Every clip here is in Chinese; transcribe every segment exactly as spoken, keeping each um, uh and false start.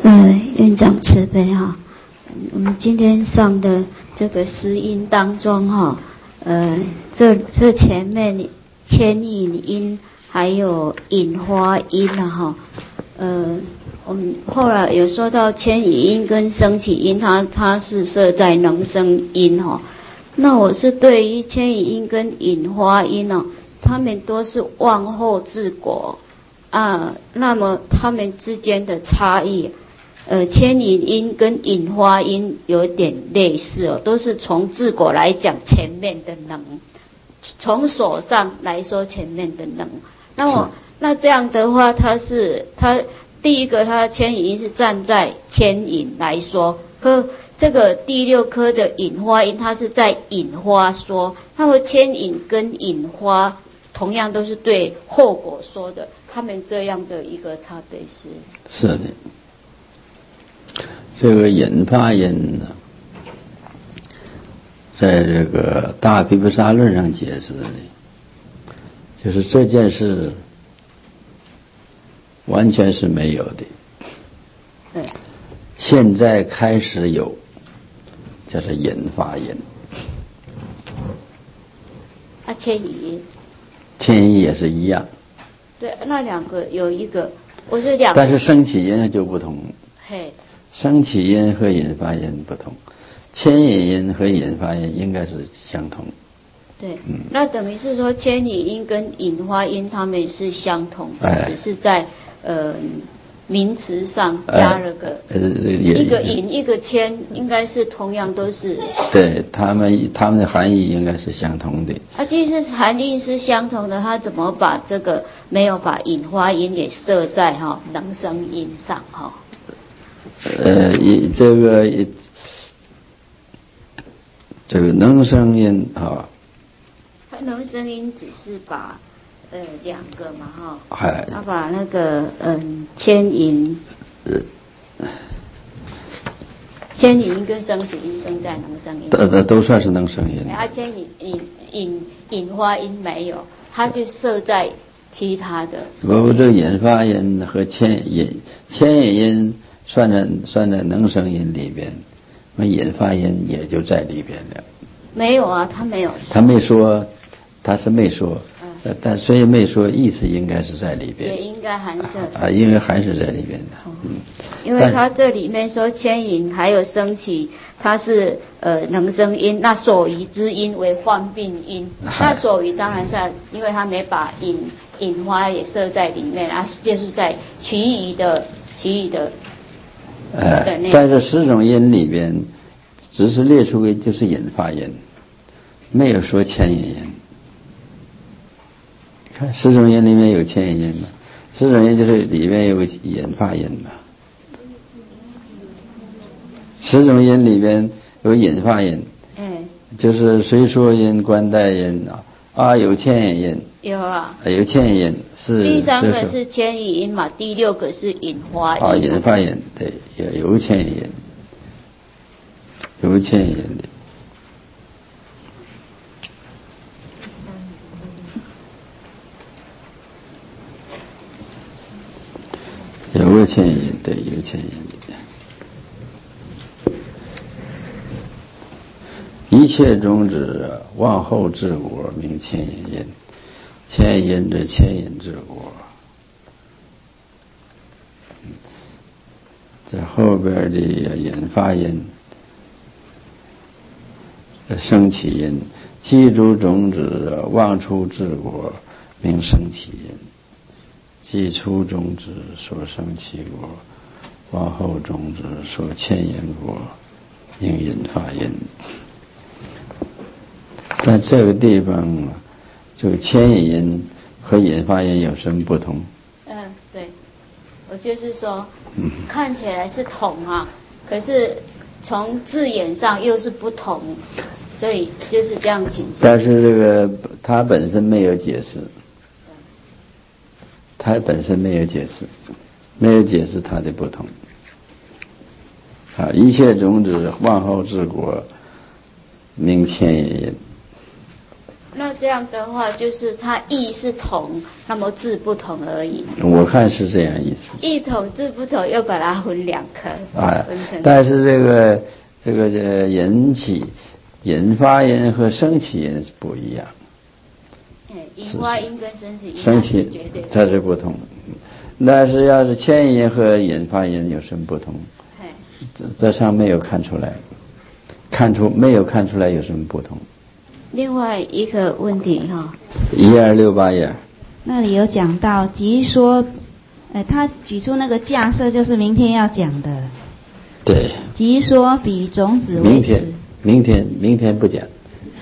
呃，院长慈悲哈，我们今天上的这个诗音当中哈，呃，这这前面牵引音还有引花音了哈，呃，我们后来有说到牵引音跟升起音，它它是设在能生音哈，那我是对于牵引音跟引花音哦，他们都是往后治国啊，那么他们之间的差异。呃，牵引音跟引花音有点类似哦，都是从治国来讲前面的能，从所上来说前面的能。那么那这样的话，它是它第一个，它牵引音是站在牵引来说，可这个第六颗的引花音，它是在引花说。那么牵引跟引花同样都是对后果说的，他们这样的一个差别是是的。这个引发音呢，在这个大毗婆沙论上解释的，就是这件事完全是没有的。 对。 现在开始有，叫做引发音。 啊，牵引音。 牵引也是一样。 对，那两个有一个，我是两个。 但是升起音就不同。 嘿。 升起音和引发音不同，牵引音和引发音应该是相同。 对，嗯、那等于是说牵引音跟引花音它们是相同的，哎、只是在呃名词上加了个、 呃、 一个引一个牵，应该是同样都是。 对，他们他们的含义应该是相同的。 啊，即使含义是相同的，他怎么把这个没有把引花音也设在哈、哦、能生音上哈？哦呃，这个这个能生音啊， 它能生音只是把呃两个嘛哈， 哎， 他把那个嗯牵引，呃，牵引音跟升起音生在能生音， 都都都算是能生音。 啊，牵引引引引花音没有，它就设在其他的。 不，这引发音和牵引牵引音。算在算在能生音里边，那引发音也就在里边了。 没有啊，他没有说。 他没说，他是没说，嗯、但虽然没说，意思应该是在里边。 也应该含摄。 啊，应该含是在里边的。嗯， 因为他这里面说牵引还有升起，它是呃能生音，那所余之音为患病音。那所余当然在，因为他没把引引花也设在里面啊，就是在其余的其余的。 呃，在这十种音里边，只是列出个就是引发音，没有说牵引音。看十种音里面有牵引音吗？十种音就是里面有个引发音嘛。十种音里边有引发音， 嗯， 就是随说音、观待音啊，啊有牵引音。 有啊， 有牵引音是。 第三个是牵引音嘛，第六个是引花音。 啊，引发音对，有有牵引音，有牵引音的。有个牵引音，对，有牵引的。一切种子往后治国，名牵引音。牵引之牵引治国。这后边的引发音、升起音，记住种子往出治国，名升起音。既出种子所生起国，往后种子所牵引国，名引发音。在这个地方，这个牵引音和引发音有什么不同？ 嗯，对，我就是说，嗯、看起来是同啊，可是从字眼上又是不同，所以就是这样请教。 但是这个它本身没有解释，它本身没有解释，没有解释它的不同。啊，一切种子往后治国，名牵引音。 那这样的话，就是它义是同，那么字不同而已。 我看是这样意思。 义同字不同，又把它分两科。 啊，但是这个这个这引起引发音和升起音是不一样。 嗯，引发音跟升起音升起绝对它是不同。但是要是牵引音和引发音有什么不同？这这上没有看出来，看出没有看出来有什么不同。 另外一个问题哈， 一二六八页， 那里有讲到，即说，呃，他举出那个架设，就是明天要讲的。 对。 即说比种子为明天，明天，明天不讲。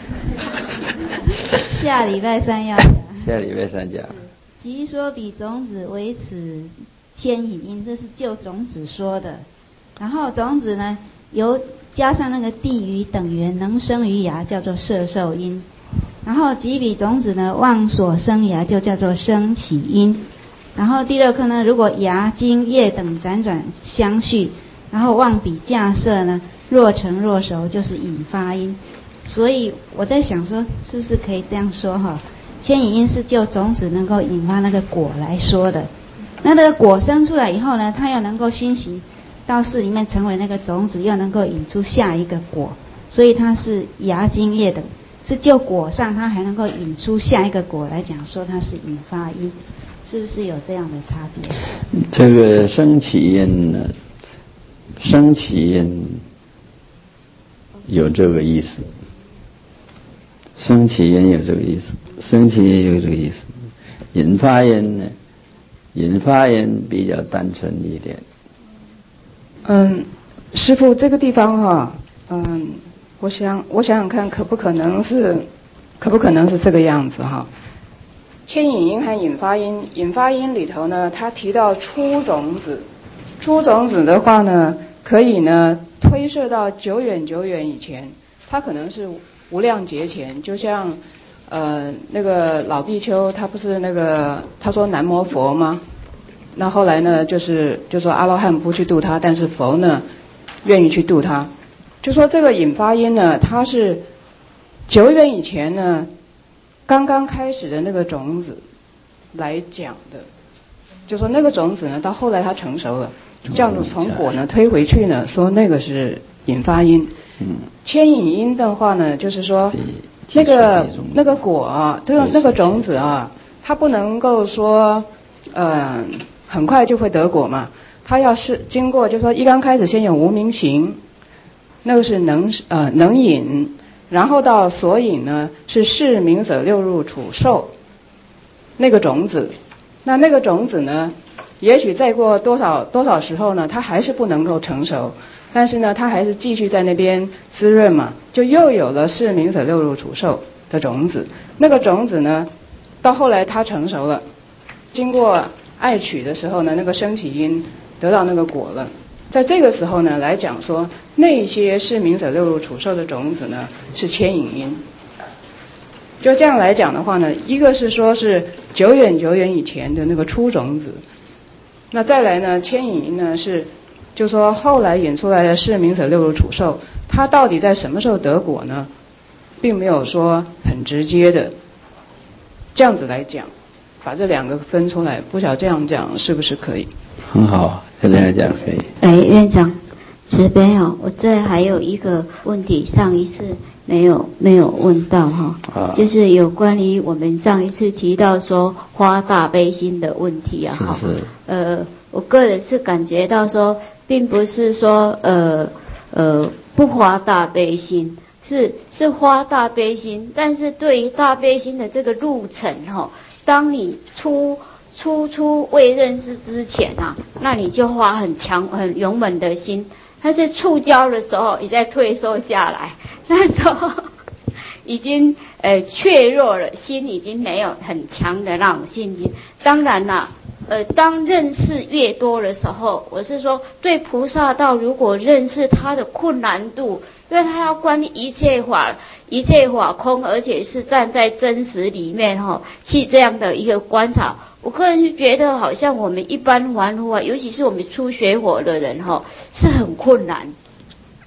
下礼拜三要讲。 下礼拜三讲。 即说比种子为此牵引音，这是就种子说的。然后种子呢，由加上那个地于等元能生于芽，叫做摄受音。然后即比种子呢望所生芽，就叫做升起音。然后第六课呢，如果芽、茎、叶等辗转相续，然后望比架设呢若成若熟，就是引发音。所以我在想说，是不是可以这样说哈？牵引音是就种子能够引发那个果来说的。那这个果生出来以后呢，它要能够熏习到室里面成为那个种子，又能够引出下一个果，所以它是芽、茎、叶等，是就果上它还能够引出下一个果来讲，说它是引发音，是不是有这样的差别？ 这个升起音呢，升起音有这个意思，升起音有这个意思，升起音有这个意思，引发音呢，引发音比较单纯一点。 嗯，师父，这个地方哈，嗯，我想我想想看，可不可能是，可不可能是这个样子哈？牵引音和引发音，引发音里头呢，它提到初种子，初种子的话呢，可以呢推射到久远久远以前，它可能是无量劫前，就像呃那个老比丘，他不是那个他说南无佛吗？那后来呢，就是就说阿罗汉不去度他，但是佛呢愿意去度他。就说这个引发音呢，它是久远以前呢刚刚开始的那个种子来讲的。就说那个种子呢，到后来它成熟了，这样子从果呢推回去呢，说那个是引发音。嗯。牵引音的话呢，就是说那个那个果啊，这个那个种子啊，它不能够说呃。很快就会得果嘛，它要是经过，就说一刚开始先有无明行，那个是能呃能引，然后到所引呢是视名色六入处受那个种子，那那个种子呢，也许再过多少多少时候呢，它还是不能够成熟，但是呢，它还是继续在那边滋润嘛，就又有了视名色六入处受的种子，那个种子呢，到后来它成熟了，经过爱取的时候呢，那个升起音得到那个果了，在这个时候呢来讲说，那些视名色六入处受的种子呢是牵引音。就这样来讲的话呢，一个是说是久远久远以前的那个初种子，那再来呢牵引音呢是就说后来引出来的视名色六入处受，它到底在什么时候得果呢，并没有说很直接的这样子来讲，把这两个分出来，不晓得这样讲是不是可以？ 很好，这样讲可以。 哎，院长慈悲哦，我这还有一个问题，上一次没有没有问到哈、啊，就是有关于我们上一次提到说发大悲心的问题啊哈。 是是。 呃，我个人是感觉到说，并不是说呃呃不发大悲心，是是发大悲心，但是对于大悲心的这个路程哈、哦，当你初初初未认识之前啊，那你就发很强很勇猛的心。但是触礁的时候，你再退缩下来，那时候已经呃怯弱了，心已经没有很强的那种信心。当然啦，呃，当认识越多的时候，我是说对菩萨道，如果认识他的困难度，因为他要观一切法，一切法空，而且是站在真实里面哈、哦，去这样的一个观察。我个人就觉得，好像我们一般凡夫啊，尤其是我们初学佛的人哈、哦，是很困难。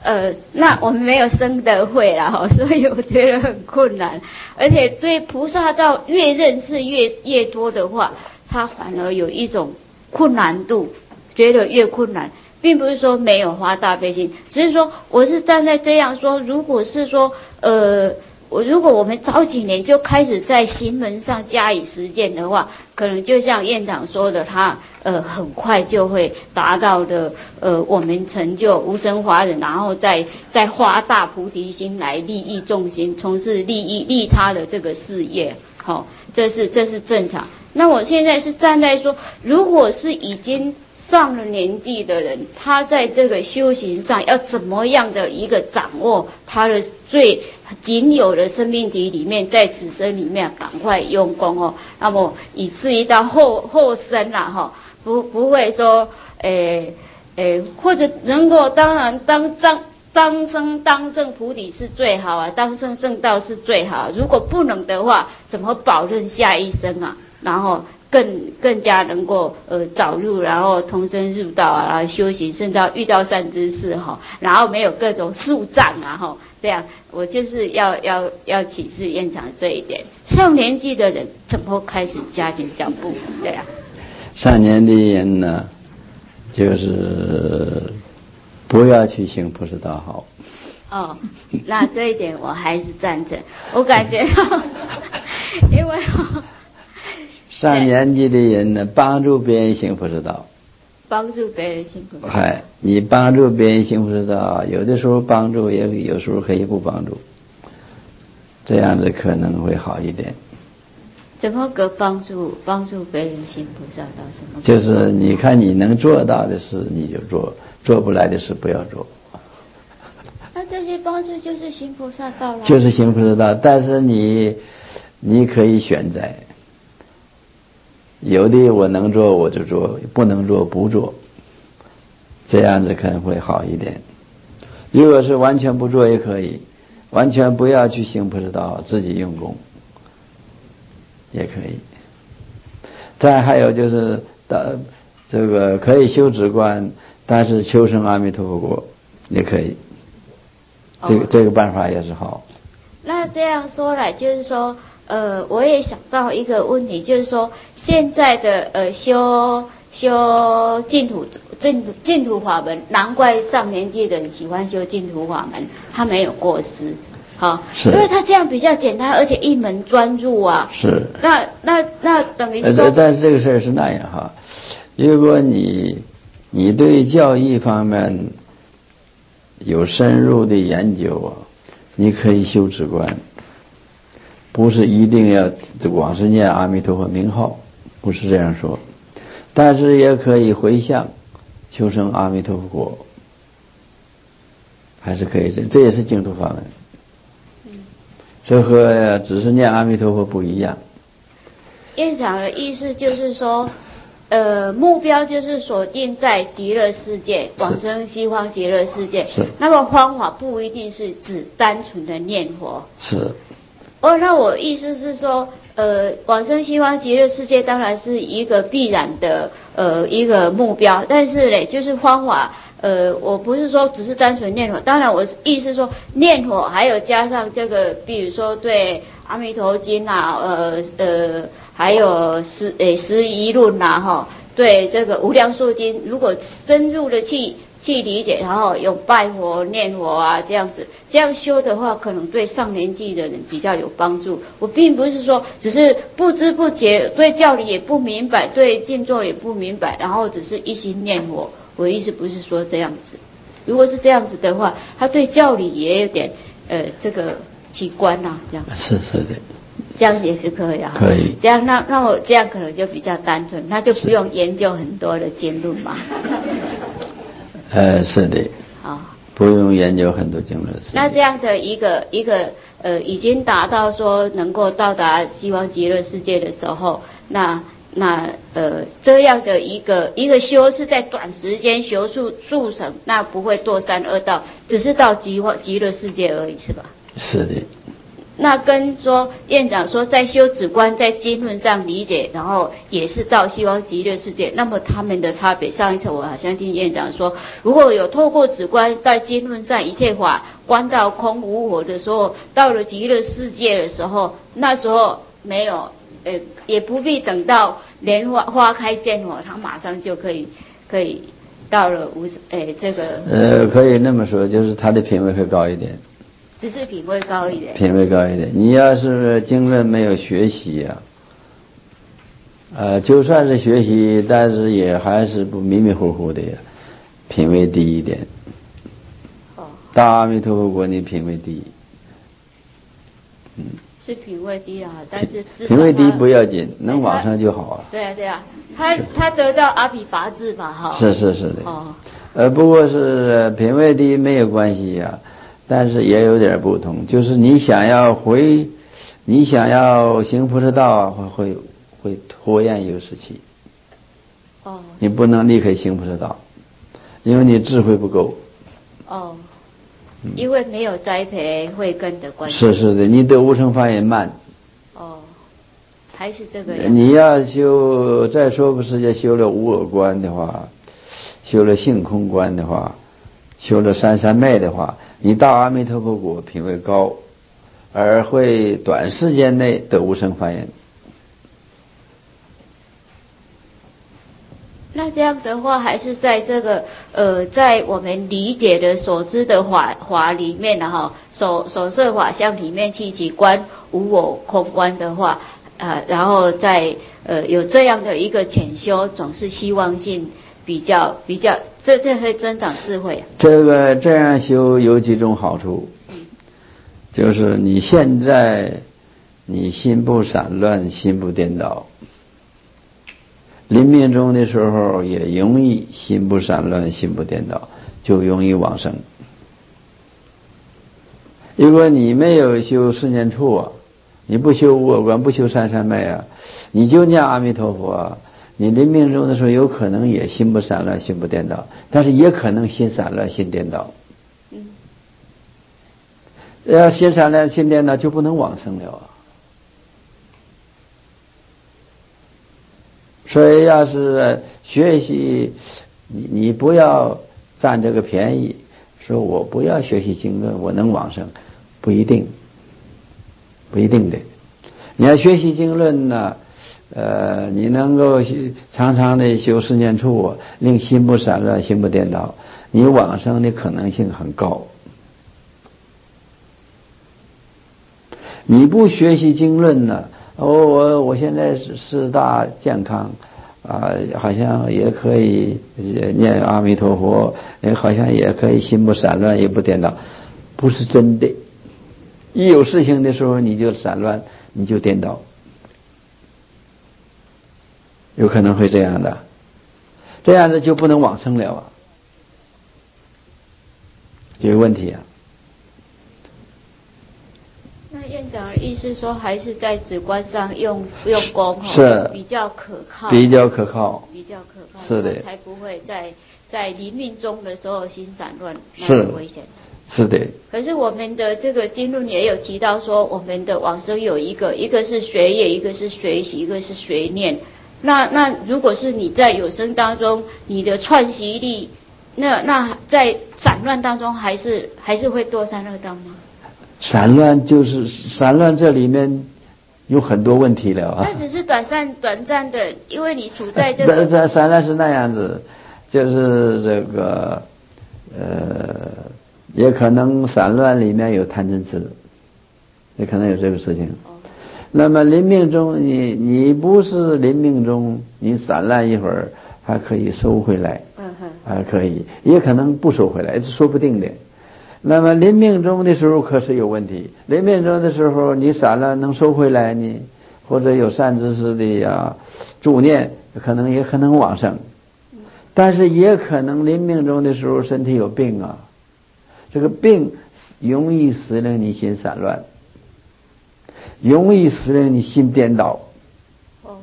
呃，那我们没有生得会啦哈，所以我觉得很困难。而且对菩萨道越认识越越多的话，他反而有一种困难度，觉得越困难，并不是说没有发大悲心，只是说我是站在这样说，如果是说呃。我如果我们早几年就开始在行门上加以实践的话，可能就像院长说的，他呃很快就会达到的呃我们成就无生法忍，然后再再发大菩提心来利益众生，从事利益利他的这个事业，好、哦，这是这是正常。那我现在是站在说，如果是已经上了年纪的人，他在这个修行上要怎么样的一个掌握他的最仅有的生命体里面，在此生里面赶快用功哦，那么以至于到后后生啦哈，不不会说诶诶，或者能够当然当当当生当证菩提是最好啊，当生圣道是最好，如果不能的话，怎么保证下一生啊？然后更更加能够呃早入，然后同生入道啊，然后修行，甚至到遇到善知识哈，然后没有各种树障啊哈，这样我就是要要要启示院长这一点。上年纪的人怎么开始加紧脚步？这样。 上年的人呢，就是不要去行菩萨道好。 哦，那这一点我还是赞成。我感觉到，因为。 上年纪的人呢，帮助别人行菩萨道， 帮助别人行菩萨道。 哎，你帮助别人行菩萨道，有的时候帮助，也有时候可以不帮助，这样子可能会好一点。 怎么个帮助？帮助别人行菩萨道什么？ 就是你看你能做到的事你就做，做不来的事不要做。 那这些帮助就是行菩萨道了。 就是行菩萨道，但是你你可以选择。有的我能做我就做，不能做不做，这样子可能会好一点。如果是完全不做也可以，完全不要去行菩萨道，自己用功也可以。再还有就是的这个可以修止观，但是求生阿弥陀佛国也可以，这个、哦、这个办法也是好。 那这样说来就是说呃，我也想到一个问题，就是说现在的呃修修净土净净土法门，难怪上年纪的人喜欢修净土法门，他没有过失，好，因为他这样比较简单，而且一门专入啊。 是。 那那那等于说， 呃，但是这个事儿是那样哈，如果你你对教义方面有深入的研究啊，你可以修止观。不是一定要光是念阿弥陀佛名号，不是这样说，但是也可以回向求生阿弥陀佛国，还是可以，这这也是净土法门。嗯，所以和只是念阿弥陀佛不一样。 院长的意思就是说，呃，目标就是锁定在极乐世界，往生西方极乐世界。 是。 那么方法不一定是只单纯的念佛。 是。 哦，那我意思是说，呃，往生西方极乐世界当然是一个必然的呃一个目标，但是嘞，就是方法，呃，我不是说只是单纯念佛，当然我意思是说念佛还有加上这个，比如说对阿弥陀经啊，呃呃，还有十诶十一论呐，哈，对这个无量寿经，如果深入的去。去理解，然后用拜佛、念佛啊这样子，这样修的话，可能对上年纪的人比较有帮助。我并不是说只是不知不觉对教理也不明白，对静坐也不明白，然后只是一心念佛。我的意思不是说这样子。如果是这样子的话，他对教理也有点呃这个奇观呐、啊，这样。 是是的。 这样也是可以啊。 可以。 这样那那我这样可能就比较单纯，那就不用研究很多的经论嘛。 呃，是的， 好， 不用研究很多经论。 那这样的一个一个呃，已经达到说能够到达西方极乐世界的时候，那那呃这样的一个一个修是在短时间修速速成，那不会堕三恶道，只是到极极乐世界而已，是吧？ 是的。 那跟说院长说在修止观在经论上理解，然后也是到西方极乐世界，那么他们的差别，上一次我好像听院长说，如果有透过止观在经论上一切法观到空无我的时候，到了极乐世界的时候，那时候没有呃也不必等到莲花花开见佛，他马上就可以可以到了无诶这个呃可以那么说，就是他的品位会高一点。 只是品位高一点， 品位高一点。你要是经论没有学习呀、啊，呃，就算是学习，但是也还是不迷迷糊糊的呀，品位低一点。 哦， 大阿弥陀佛国你品位低， 嗯，是品位低了，但是品位低不要紧，能往上就好了。 对啊对啊，他他得到阿毗跋致嘛，哈。 是是是的。 哦， 呃，不过是品位低没有关系呀、啊。但是也有点不同，就是你想要回，你想要行菩萨道啊，会会会拖延一个时期。 哦。 你不能立刻行菩萨道，因为你智慧不够。 哦。因为没有栽培慧根的关系。 是是的，你得无生法也慢。 哦，还是这个样子。 你要修，再说不是要修了无我观的话，修了性空观的话，修了三三昧的话，你到阿弥陀佛国品位高，而会短时间内得无生法眼。 那这样的话，还是在这个呃，在我们理解的所知的法法里面的哈，所所摄法相里面去起观无我空观的话，呃，然后在呃有这样的一个潜修，总是希望性比较比较，这这会增长智慧、啊。 这个这样修有几种好处，就是你现在你心不散乱，心不颠倒。临命终的时候也容易心不散乱，心不颠倒，就容易往生。如果你没有修四念处啊，你不修无我观，不修三三昧啊，你就念阿弥陀佛啊，你临命终的时候有可能也心不散乱，心不颠倒，但是也可能心散乱，心颠倒。 嗯。 要心散乱，心颠倒就不能往生了啊。所以要是学习，你你不要占这个便宜，说我不要学习经论，我能往生，不一定，不一定的。你要学习经论呢，呃，你能够常常的修四念处，令心不散乱，心不颠倒，你往生的可能性很高。你不学习经论呢？我、哦、我我现在是四大健康啊，好像也可以念阿弥陀佛，好像也可以心不散乱，也不颠倒，不是真的。一有事情的时候，你就散乱，你就颠倒，有可能会这样的，这样子就不能往生了啊，有问题啊。 那院长的意思说，还是在止观上用用功是比较可靠， 比较可靠， 比较可靠， 是的， 才不会在在临命终的时候心散乱，那是很危险。 是的。 可是我们的这个经论也有提到说，我们的往生有一个，一个是学业，一个是学习，一个是学念。那那如果是你在有生当中，你的串习力，那那在散乱当中，还是还是会堕三恶道吗？ 散乱就是散乱，这里面有很多问题了啊。 那只是短暂短暂的，因为你处在这个。 散散乱是那样子，就是这个呃，也可能散乱里面有贪嗔痴，也可能有这个事情。哦。那么临命中，你你不是临命中，你散乱一会儿还可以收回来，嗯哼，还可以，也可能不收回来，是说不定的。那么临命终的时候可是有问题，临命终的时候你散了能收回来呢，或者有善知识的呀助念，可能也可能往生，但是也可能临命终的时候身体有病啊，这个病容易使令你心散乱，容易使令你心颠倒，哦，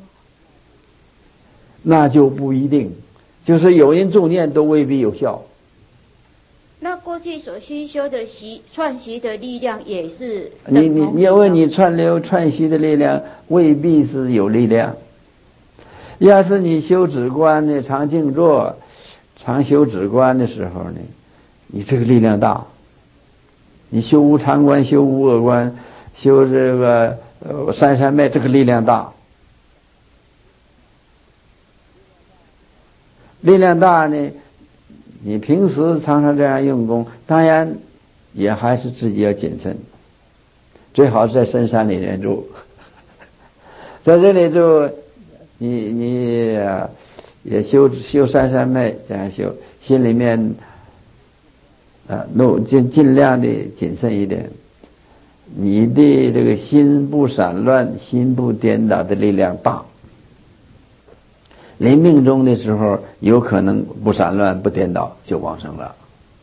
那就不一定，就是有人助念都未必有效。 那过去所吸修的习串习的力量也是你你你要问你串流串习的力量未必是有力量。要是你修止观呢，常静坐，常修止观的时候呢，你这个力量大。你修无常观，修无我观，修这个呃三三昧，这个力量大。力量大呢，你平时常常这样用功，当然也还是自己要谨慎，最好是在深山里面住，在这里住，你你也修修三三昧，这样修，心里面啊，弄尽尽量的谨慎一点，你的这个心不散乱，心不颠倒的力量大。临命终的时候，有可能不散乱不颠倒就往生了。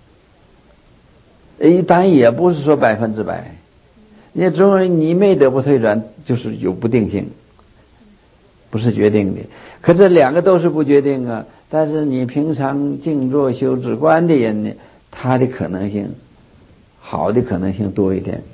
一般也不是说百分之百，你总你没得不退转，就是有不定性，不是决定的。可这两个都是不决定啊。但是你平常静坐修止观的人呢，他的可能性，好的可能性多一点，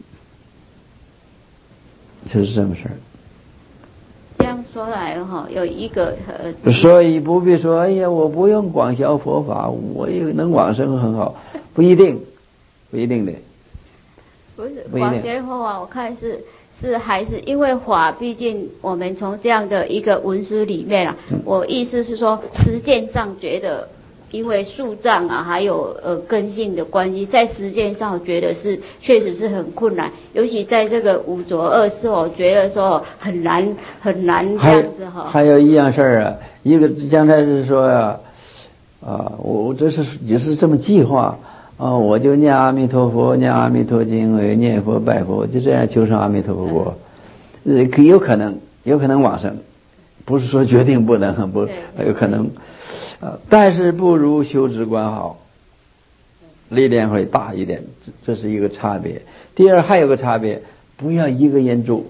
就是这么事儿。 这样说来哈，有一个呃， 所以不必说，哎呀，我不用广销佛法，我也能往生很好，不一定，不一定的。 不是广学佛法，我看是是还是因为法，毕竟我们从这样的一个文书里面啊，嗯、我意思是说，实践上觉得。因为数障啊，还有呃根性的关系，在实践上我觉得是确实是很困难，尤其在这个五浊恶世，我觉得说很难很难这样子哈。 还有一样事儿啊，一个刚才是说呀、啊，啊，我这是也是这么计划啊，我就念阿弥陀佛，念阿弥陀经，我念佛拜佛，就这样求上阿弥陀佛国，呃，可有可能有可能往生，不是说决定不能，不有可能。呃，但是不如修止观好，力量会大一点，这这是一个差别。第二还有个差别，不要一个人住，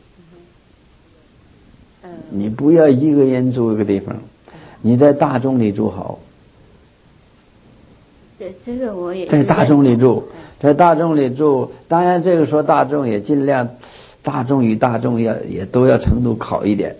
你不要一个人住一个地方，你在大众里住好。 对，这个我也在大众里住，在大众里住，当然这个说大众也尽量，大众与大众要也都要程度好一点。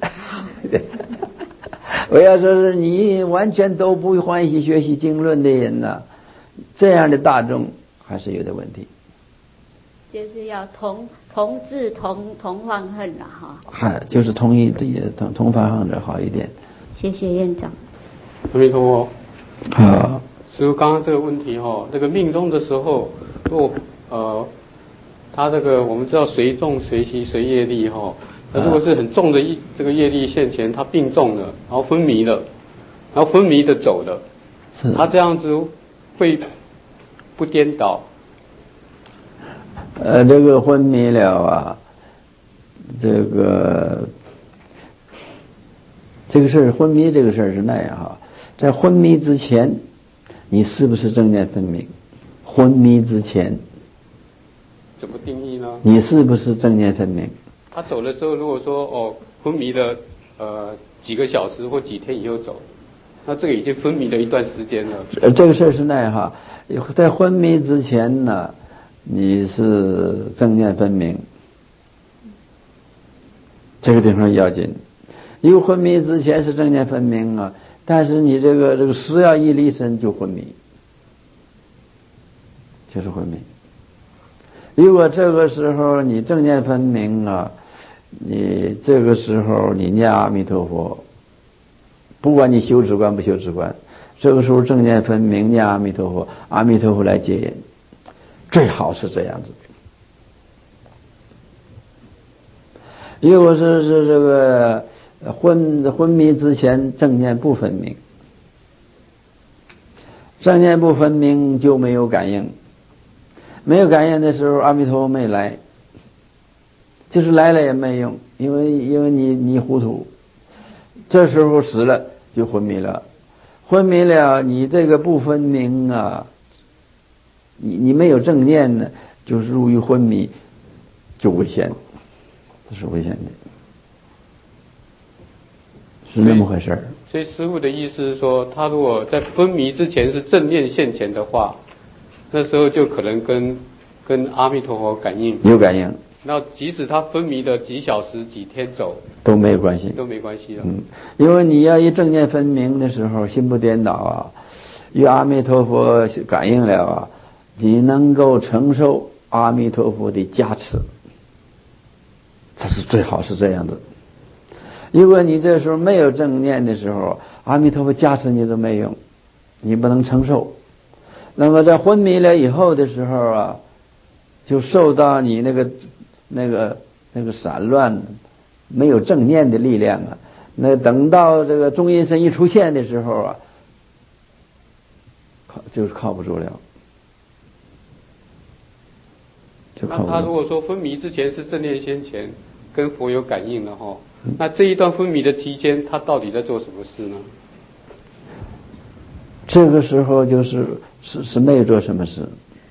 我要说是你完全都不欢喜学习经论的人呢，这样的大众还是有点问题。 就是要同同志同同放恨了哈。 嗨，就是同意同同放恨者好一点。 谢谢院长。 阿弥陀佛。 好。 师父刚刚这个问题哈，这个命中的时候，如果呃，他这个我们知道随众随习随业力哈。那如果是很重的业这个业力现前，他病重了，然后昏迷了，然后昏迷的走了， 是他这样子会不颠倒？ 呃，这个昏迷了啊，这个这个事儿昏迷这个事儿是那样哈，在昏迷之前，你是不是正念分明？昏迷之前， 怎么定义呢？ 你是不是正念分明？ 他走的时候，如果说哦昏迷了呃几个小时或几天以后走，那这个已经昏迷了一段时间了。 呃，这个事儿是那样哈，在昏迷之前呢，你是正念分明，这个地方要紧。因为昏迷之前是正念分明啊，但是你这个这个食药一离身就昏迷，就是昏迷。如果这个时候你正念分明啊，你这个时候你念阿弥陀佛，不管你修止观不修止观，这个时候正念分明念阿弥陀佛，阿弥陀佛来接引，最好是这样子。如果是是这个昏昏迷之前正念不分明，正念不分明就没有感应。没有感应的时候，阿弥陀佛没来，就是来了也没用，因为因为你你糊涂，这时候死了就昏迷了，昏迷了你这个不分明啊，你你没有正念呢，就是入于昏迷，就危险，这是危险的，是那么回事儿。 所以师父的意思是说，他如果在昏迷之前是正念现前的话，那时候就可能跟跟阿弥陀佛感应， 有感应。 那即使他昏迷的几小时、几天走都没有关系， 都没关系了。 嗯，因为你要一正念分明的时候，心不颠倒啊，与阿弥陀佛感应了啊，你能够承受阿弥陀佛的加持，这是最好是这样的。如果你这时候没有正念的时候，阿弥陀佛加持你都没用，你不能承受。那么在昏迷了以后的时候啊，就受到你那个那个那个散乱没有正念的力量啊，那等到这个中阴身一出现的时候啊，靠就是靠不住了，就靠不住。 那他如果说昏迷之前是正念先前跟佛有感应了哈，那这一段昏迷的期间，他到底在做什么事呢？ 这个时候就是是是没有做什么事，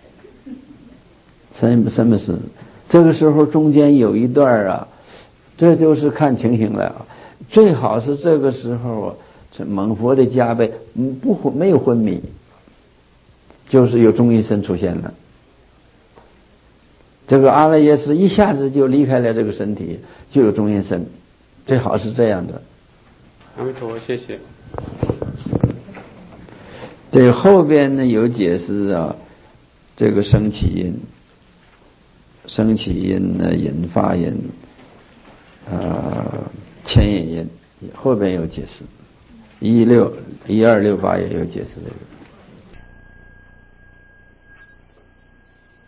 什什么事？这个时候中间有一段啊，这就是看情形了。最好是这个时候啊，这蒙佛的加倍，嗯，不昏没有昏迷，就是有中阴身出现了。这个阿赖耶识一下子就离开了这个身体，就有中阴身，最好是这样的。 阿弥陀佛，谢谢。 这后边呢有解释啊，这个生起因。生起因呢，引发因，呃，牵引因，后边有解释，一六一二六八也有解释这个。